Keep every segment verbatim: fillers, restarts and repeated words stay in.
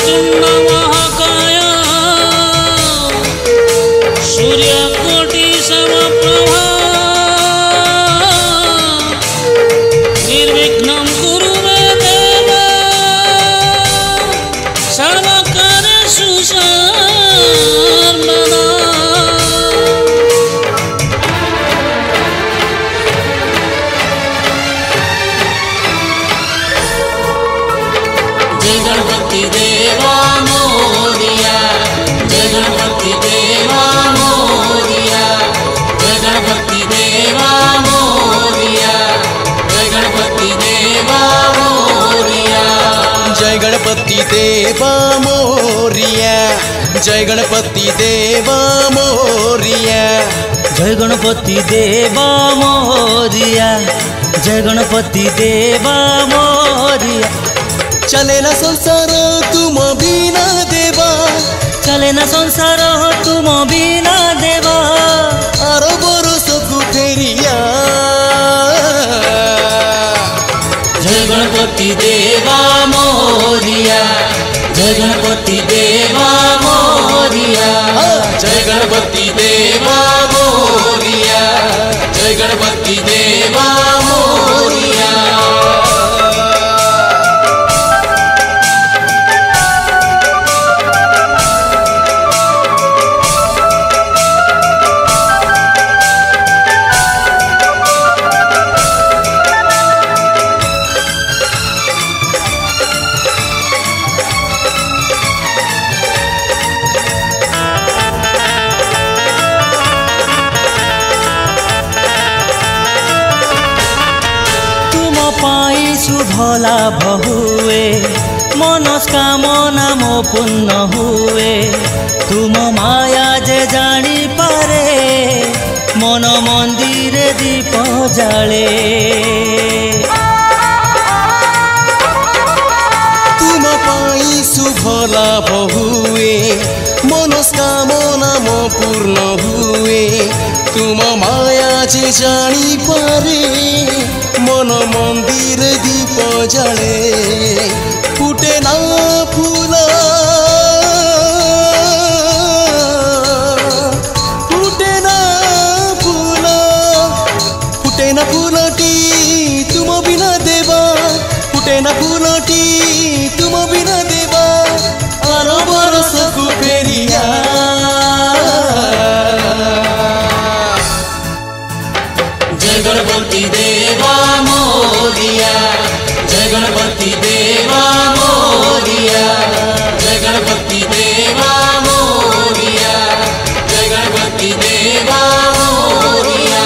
वक्रतुण्ड महाकाय सूर्यकोटि समप्रभा निर्विघ्नं कुरु मे देव सर्वकार्येषु सर्वदा। जय गणपति देवा मोरिया, जय गणपति देवा मोरिया, जय गणपति देवा मोरिया, जय गणपति देवा मोरिया। जय गणपति देवा मोरिया, जय गणपति देवा मोरिया, जय गणपति देवा मोरिया, जय गणपति देवा मोरिया। चले ना संसार तुम बिना देवा, चले ना संसार तुम बिना देवा आरो बरसकु फेरिया। जय गणपति देवा मोरिया, जय गणपति देवा मोरिया, जय गणपति देवा मोरिया, जय गणपति देवा मोरिया। भला बहुए मनस्कामना मो पूर्ण हुए। तुम माया जे जानी पारे मन मंदिर दीप जाले। तुम पाई शुभला बहुए मनस्कामना मो पूर्ण हुए। तुम माया जे जानी पारे मन मंदिर दीप जाले। फुटे ना फूल फुटे ना फूल फुटे ना फूलटी तुम बिना देवा। फुटे ना फूलटी तुम बिना देवा आरो बरसकु फेरिया। जय गणपति देवा मोरिया, जय गणपति देवा मोरिया, जय गणपति देवा मोरिया, जय गणपति देवा मोरिया।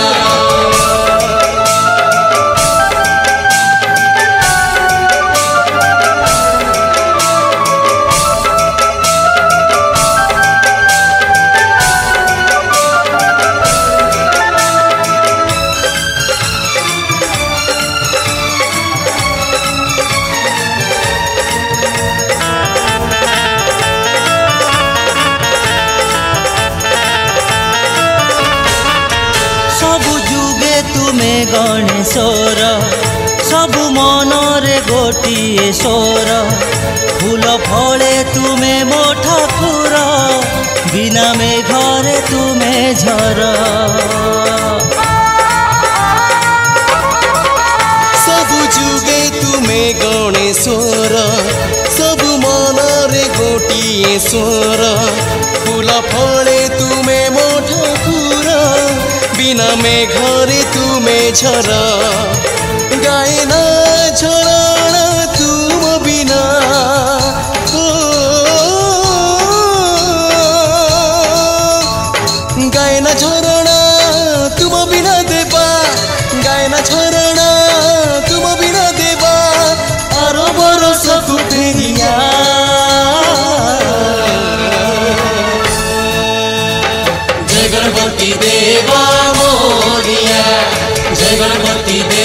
तुमे गणेशर सबु मनरे गोटिए स्वर। फूल फले तुमे मो ठाकुर बिना मेघरे तुमे झर। सबु जुगे तुमे गणेशर सबु मनरे गोटिए स्वर। फूल फले तुमे मो ठाकुर बिना मेघरे तुमे झर। गाए ना झरणा तुम बिना ओ, गाए ना झरणा तुम बिना देवा। गाए ना झरणा तुम बिना देवा आरो बरसकु फेरिया। जय गणपति देवा मोरिया, जय गणपति